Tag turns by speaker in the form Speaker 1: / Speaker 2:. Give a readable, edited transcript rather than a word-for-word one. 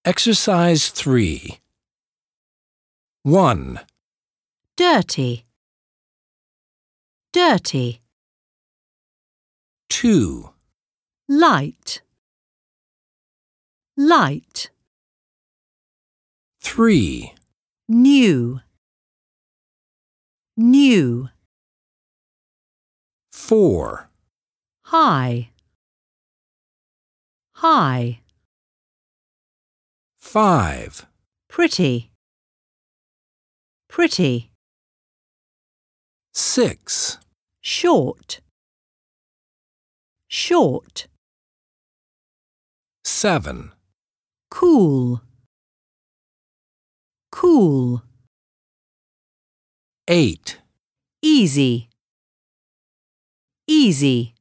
Speaker 1: Exercise 3. 1,
Speaker 2: dirty, dirty,
Speaker 1: 2,
Speaker 2: light, light,
Speaker 1: 3,
Speaker 2: new, new,
Speaker 1: 4,
Speaker 2: high, high,
Speaker 1: 5,
Speaker 2: pretty, pretty,
Speaker 1: 6,
Speaker 2: short, short,
Speaker 1: 7,
Speaker 2: cool, cool,
Speaker 1: 8,
Speaker 2: easy, easy.